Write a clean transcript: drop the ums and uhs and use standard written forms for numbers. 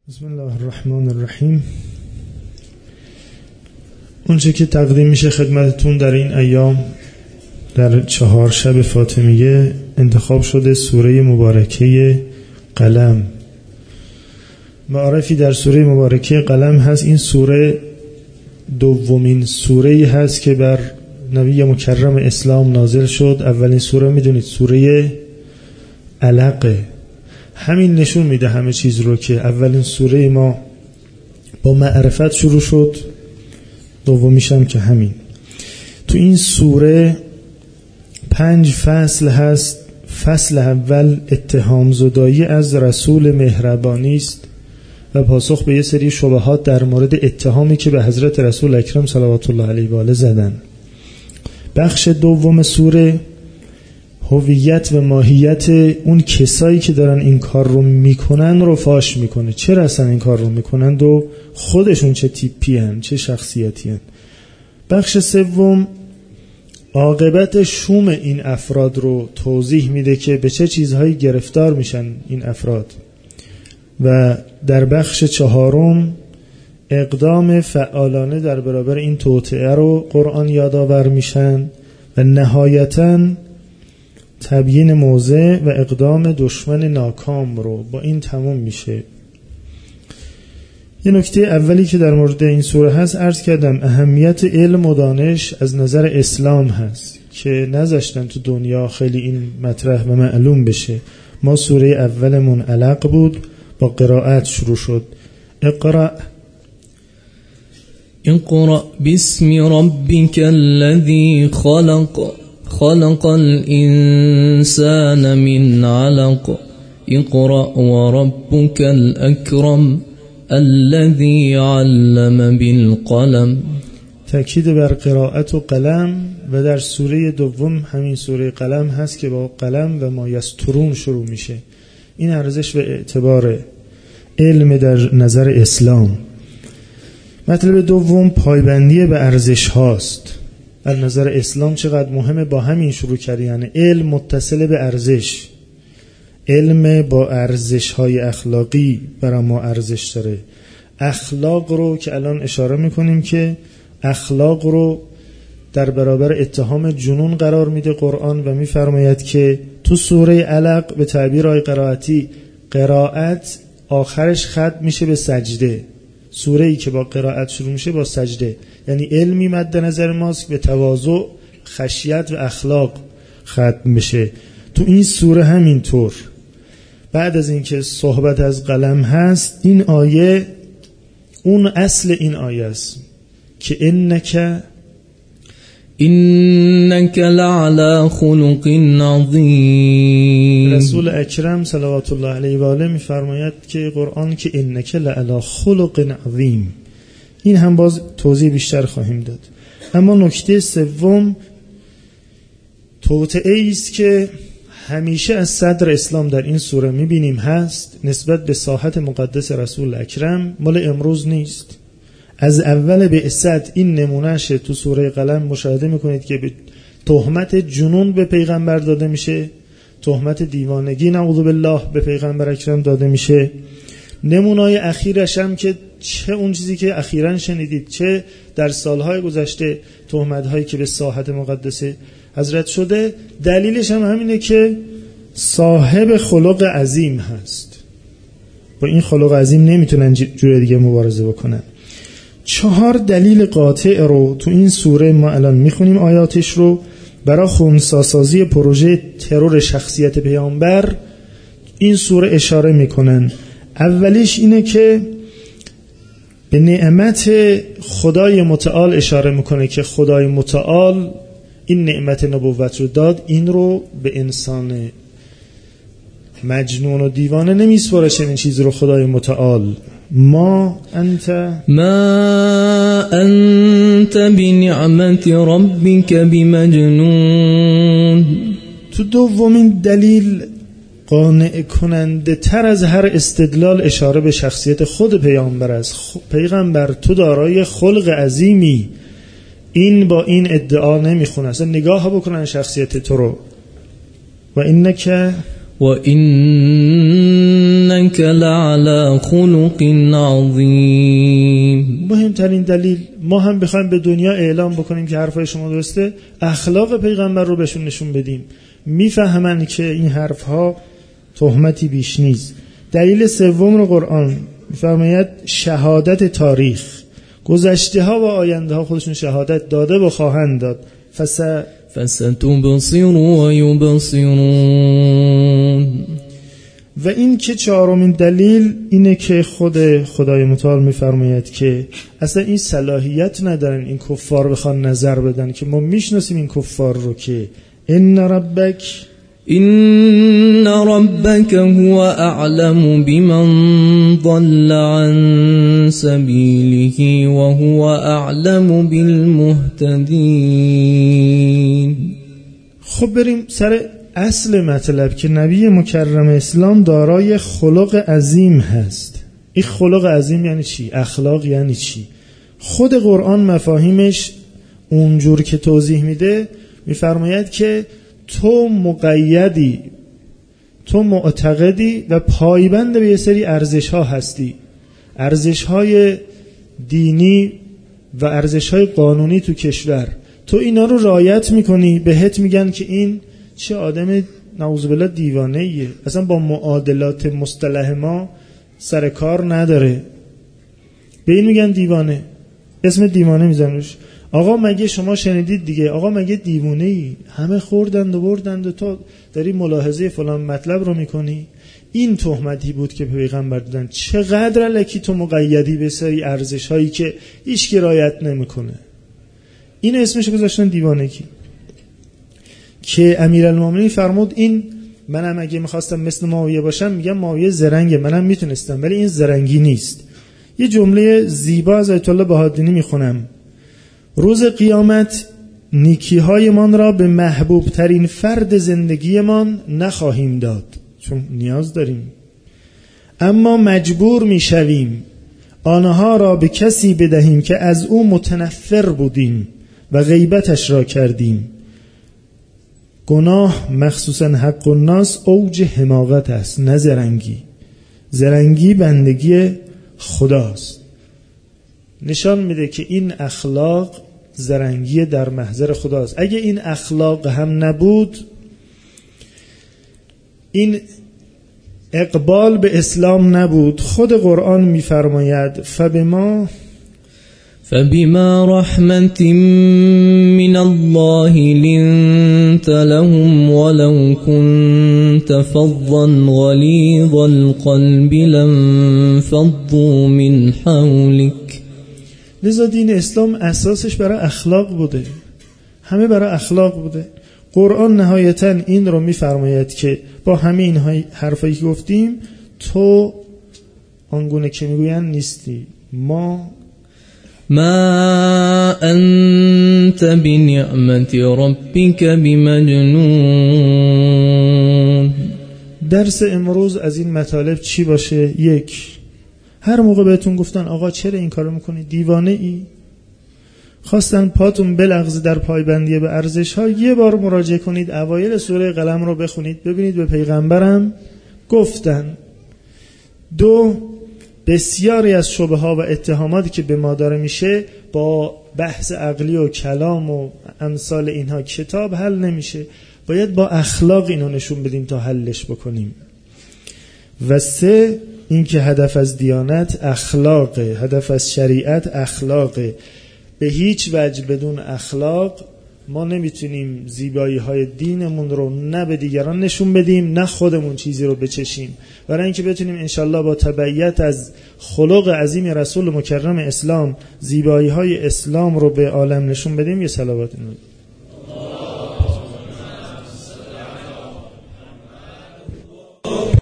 بسم الله الرحمن الرحیم. اونچه که تقدیم میشه خدمتتون در این ایام در 4 شب فاطمیه انتخاب شده سوره مبارکه قلم. معرفی در سوره مبارکه قلم هست. این سوره دومین سوره‌ای هست که بر نبی مکرم اسلام نازل شد. اولین سوره میدونید سوره علقه. همین نشون میده همه چیز رو که اولین سوره ما با معرفت شروع شد، دومیش هم که همین. تو این سوره 5 فصل هست. فصل اول اتهام زدایی از رسول مهربانی است و پاسخ به یه سری شبهات در مورد اتهامی که به حضرت رسول اکرم صلوات الله علیه و آله زدن. بخش دوم سوره هویت و ماهیت اون کسایی که دارن این کار رو میکنن رو فاش میکنه. چرا اصلا این کار رو میکنن و خودشون چه تیپی هن، چه شخصیتی هن. بخش سوم عاقبت شوم این افراد رو توضیح میده که به چه چیزهایی گرفتار میشن این افراد. و در بخش چهارم اقدام فعالانه در برابر این توطئه رو قرآن یادآور میشن و نهایتاً تبیین موضع و اقدام دشمن ناکام رو. با این تموم میشه. یه نکته اولی که در مورد این سوره هست عرض کردم، اهمیت علم و دانش از نظر اسلام هست که نذاشتن تو دنیا خیلی این مطرح و معلوم بشه. ما سوره اولمون علق بود، با قرائت شروع شد. اقرأ باسم ربك الذي خلق الإنسان من علق اقرأ وربك الأكرم الذي علم بالقلم. تأکید بر قرائت و قلم. و در سوره دوم همین سوره قلم هست که با قلم و ما یسترون شروع میشه. این ارزش و اعتبار علم در نظر اسلام. مطلب دوم پایبندی به ارزش هاست. از نظر اسلام چقدر مهمه. با همین شروع کردی، یعنی علم متصل به ارزش. علم با ارزش های اخلاقی برای ما ارزش داره. اخلاق رو که الان اشاره میکنیم که اخلاق رو در برابر اتهام جنون قرار میده قرآن و میفرماید که تو سوره علق به تعبیر آیه قرائتی قرائت آخرش ختم میشه به سجده. سوره‌ای که با قرائت شروع میشه با سجده، یعنی علمی مد نظر ماست به تواضع، خشیت و اخلاق ختم بشه. تو این سوره همینطور بعد از اینکه صحبت از قلم هست، این آیه اون اصل این آیه است که انک لعلی خلق عظیم. رسول اکرم صلوات الله علیه و آله میفرماید که قرآن که انک لعلی خلق عظیم. این هم باز توضیح بیشتر خواهیم داد. اما نکته سوم توطئه‌ای است که همیشه از صدر اسلام در این سوره میبینیم هست نسبت به ساحت مقدس رسول اکرم. مال امروز نیست. از اول بعثت این نمونهش تو سوره قلم مشاهده میکنید که به تهمت جنون به پیغمبر داده میشه، تهمت دیوانگی نعوذ بالله به پیغمبر اکرم داده میشه. نمونه‌های اخیرش هم که چه اون چیزی که اخیراً شنیدید، چه در سالهای گذشته تهمت‌هایی که به ساحت مقدس حضرت شده، دلیلش هم همینه که صاحب خلق عظیم هست. با این خلق عظیم نمیتونن جور دیگه مبارزه بکنن. 4 دلیل قاطع رو تو این سوره ما الان میخونیم آیاتش رو برای خنثی‌سازی پروژه ترور شخصیت پیامبر این سوره اشاره میکنن. اولیش اینه که به نعمت خدای متعال اشاره میکنه که خدای متعال این نعمت نبوت رو داد. این رو به انسان مجنون و دیوانه نمیسپاره چنین چیز رو خدای متعال. ما انت بنعمت ربک بمجنون. تو دومین دلیل قانع کننده تر از هر استدلال اشاره به شخصیت خود پیامبر است. پیغمبر تو دارای خلق عظیمی. این با این ادعا نمیخونه. اصلا نگاه بکنن شخصیت تو رو. و اینکه وإنك لعلى خلق عظیم. مهمترین دلیل ما هم بخوایم به دنیا اعلام بکنیم که حرفای شما درسته، اخلاق پیغمبر رو بهشون نشون بدیم، میفهمن که این حرفها تهمتی بیش نیست. دلیل سوم رو قرآن میفرماید شهادت تاریخ، گذشته ها و آینده ها خودشون شهادت داده و خواهند داد. فستبصر و یبصرون. و این که چهارمین دلیل اینه که خود خدای متعال میفرماید که اصلا این صلاحیت ندارن این کفار بخوان نظر بدن، که ما میشناسیم این کفار رو که ان ربک هو اعلم بمن ضل عن سبیله و هو اعلم بالمهتدین. خب بریم سر اصل مطلب که نبی مکرم اسلام دارای خلق عظیم هست. این خلق عظیم یعنی چی؟ اخلاق یعنی چی؟ خود قرآن مفاهیمش اونجور که توضیح میده میفرماید که تو مقیدی، تو معتقدی و پایبند به یه سری ارزش ها هستی، ارزش های دینی و ارزش های قانونی تو کشور، تو اینا رو رعایت میکنی، بهت میگن که این چه آدم نعوذ بالله دیوانه ایه، اصلا با معادلات مصطلح ما سر کار نداره، به این میگن دیوانه، اسم دیوانه میزنوش. آقا مگه شما شنیدید دیگه، آقا مگه دیوونه ای، همه خوردند و بردند و تو داری ملاحظه فلان مطلب رو میکنی. این تهمتی بود که پیغمبر دادن، چقدر الکی تو مقیدی به سری ارزش هایی که هیچ کی رعایت نمیکنه. این اسمش گذاشتن دیوانگی که امیرالمومنین فرمود این منم اگه میخواستم مثل معاویه باشم میگم معاویه زرنگه، منم میتونستم، ولی این زرنگی نیست. یه جمله زیبا از آیت الله بهادینی میخونم: روز قیامت نیکی‌هایمان را به محبوب ترین فرد زندگیمان نخواهیم داد، چون نیاز داریم، اما مجبور میشویم آنها را به کسی بدهیم که از او متنفر بودیم و غیبتش را کردیم. گناه مخصوصا حق الناس اوج حماقت است، نه زرنگی. زرنگی بندگی خداست. نشان میده که این اخلاق زرنگی در محضر خداست. اگه این اخلاق هم نبود، این اقبال به اسلام نبود. خود قرآن میفرماید فبما رحمت من الله لنت لهم ولو كنت فظا غلیظ القلب لانفضوا من حولك. لذا دین اسلام اساسش برای اخلاق بوده، همه برای اخلاق بوده. قرآن نهایتا این رو میفرماید که با همه این حرفایی که گفتیم تو آنگونه که میگوین نیستی. ما انت بنعمت ربک بمجنون. درس امروز از این مطالب چی باشه؟ یک، هر موقع بهتون گفتن آقا چرا این کارو میکنی، دیوانه ای، خواستن پاتون بلغزه در پایبندی به ارزش ها، یه بار مراجعه کنید اوایل سوره قلم رو بخونید، ببینید به پیغمبرم گفتن. دو، بسیاری از شبه ها و اتهاماتی که به ما داره میشه با بحث عقلی و کلام و امثال اینها کتاب حل نمیشه، باید با اخلاق اینو نشون بدیم تا حلش بکنیم. و سه، این که هدف از دیانت اخلاقه، هدف از شریعت اخلاقه. به هیچ وجه بدون اخلاق ما نمیتونیم زیبایی های دینمون رو نه به دیگران نشون بدیم، نه خودمون چیزی رو بچشیم. برای اینکه بتونیم انشالله با تبعیت از خلق عظیم رسول مکرم اسلام زیبایی های اسلام رو به عالم نشون بدیم، یه صلوات